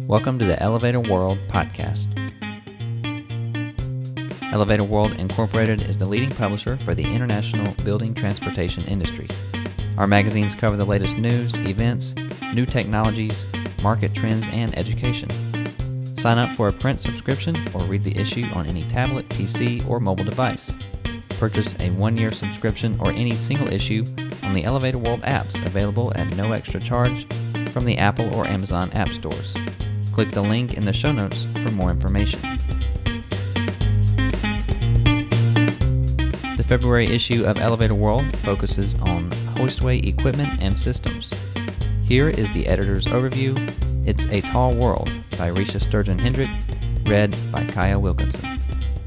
Welcome to the Elevator World podcast. Elevator World Incorporated is the leading publisher for the international building transportation industry. Our magazines cover the latest news, events, new technologies, market trends, and education. Sign up for a print subscription or read the issue on any tablet, PC, or mobile device. Purchase a one-year subscription or any single issue on the Elevator World apps available at no extra charge from the Apple or Amazon app stores. Click the link in the show notes for more information. The February issue of Elevator World focuses on hoistway equipment and systems. Here is the editor's overview. It's a Tall World by Risha Sturgeon Hendrick, read by Kaya Wilkinson.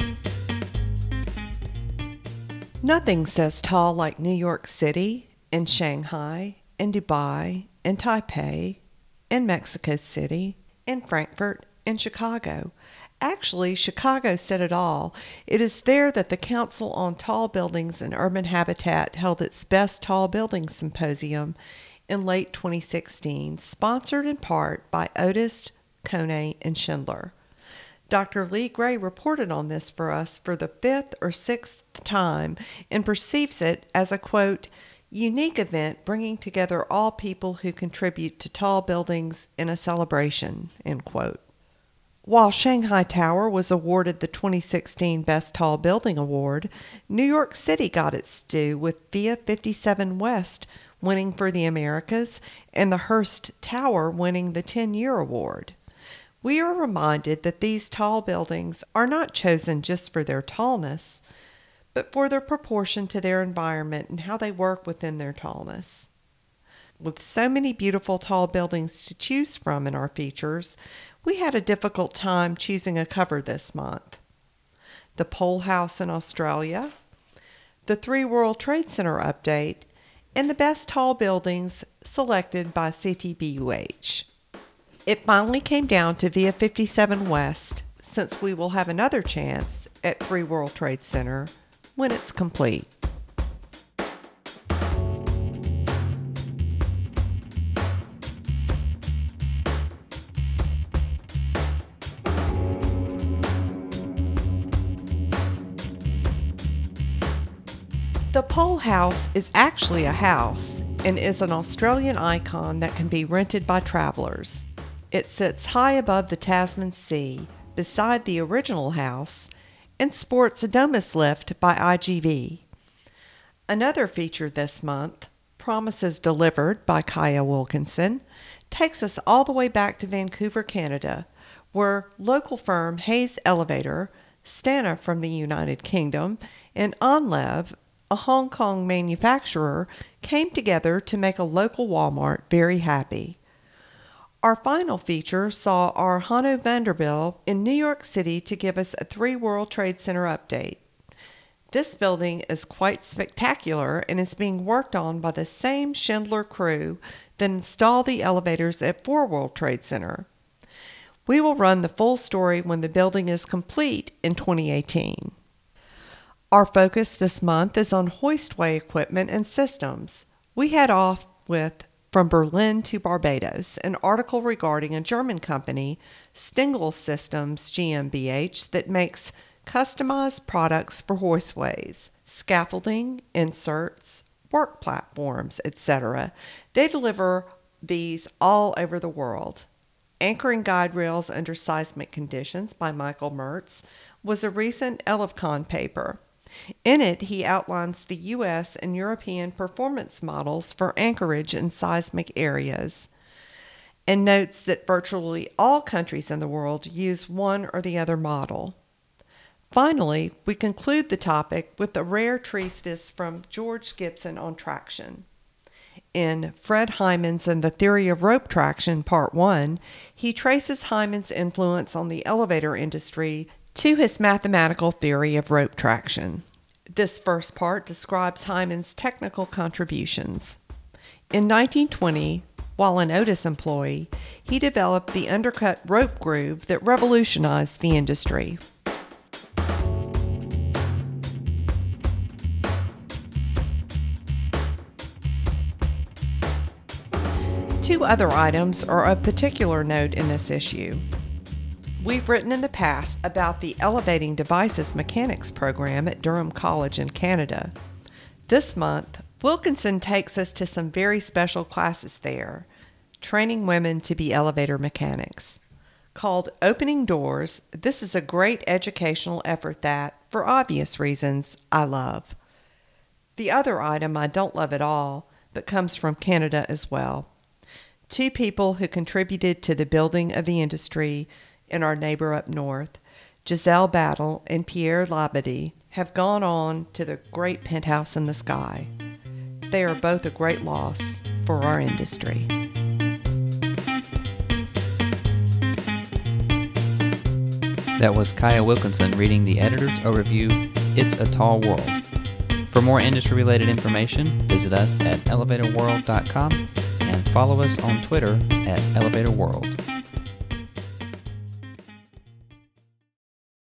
Nothing says tall like New York City, and Shanghai, and Dubai, and Taipei, and Mexico City, and Frankfurt, and Chicago. Actually, Chicago said it all. It is there that the Council on Tall Buildings and Urban Habitat held its Best Tall Buildings Symposium in late 2016, sponsored in part by Otis, Kone, and Schindler. Dr. Lee Gray reported on this for us for the fifth or sixth time and perceives it as a, quote, unique event bringing together all people who contribute to tall buildings in a celebration, end quote. While Shanghai Tower was awarded the 2016 Best Tall Building Award, New York City got its due with Via 57 West winning for the Americas and the Hearst Tower winning the 10-year award. We are reminded that these tall buildings are not chosen just for their tallness, but for their proportion to their environment and how they work within their tallness. With so many beautiful tall buildings to choose from in our features, we had a difficult time choosing a cover this month. The Pole House in Australia, the 3 World Trade Center update, and the best tall buildings selected by CTBUH. It finally came down to Via 57 West, since we will have another chance at 3 World Trade Center when it's complete. The Pole House is actually a house and is an Australian icon that can be rented by travelers. It sits high above the Tasman Sea, beside the original house, and sports a Domus lift by IGV. Another feature this month, Promises Delivered by Kaya Wilkinson, takes us all the way back to Vancouver, Canada, where local firm Hayes Elevator, Stana from the United Kingdom, and Onlev, a Hong Kong manufacturer, came together to make a local Walmart very happy. Our final feature saw our Hanno Vanderbilt in New York City to give us a 3 World Trade Center update. This building is quite spectacular and is being worked on by the same Schindler crew that installed the elevators at 4 World Trade Center. We will run the full story when the building is complete in 2018. Our focus this month is on hoistway equipment and systems. We head off with From Berlin to Barbados, an article regarding a German company, Stengel Systems GmbH, that makes customized products for hoistways, scaffolding, inserts, work platforms, etc. They deliver these all over the world. Anchoring Guide Rails Under Seismic Conditions by Michael Mertz was a recent Elefcon paper. In it, he outlines the U.S. and European performance models for anchorage in seismic areas and notes that virtually all countries in the world use one or the other model. Finally, we conclude the topic with a rare treatise from George Gibson on traction. In Fred Hyman's and the Theory of Rope Traction, Part 1, he traces Hyman's influence on the elevator industry to his mathematical theory of rope traction. This first part describes Hyman's technical contributions. In 1920, while an Otis employee, he developed the undercut rope groove that revolutionized the industry. Two other items are of particular note in this issue. We've written in the past about the Elevating Devices Mechanics program at Durham College in Canada. This month, Wilkinson takes us to some very special classes there, training women to be elevator mechanics. Called Opening Doors, this is a great educational effort that, for obvious reasons, I love. The other item I don't love at all, but comes from Canada as well. Two people who contributed to the building of the industry in our neighbor up north, Giselle Battle and Pierre Labadie, have gone on to the great penthouse in the sky. They are both a great loss for our industry. That was Kaya Wilkinson reading the editor's overview, It's a Tall World. For more industry-related information, visit us at elevatorworld.com and follow us on Twitter at elevatorworld.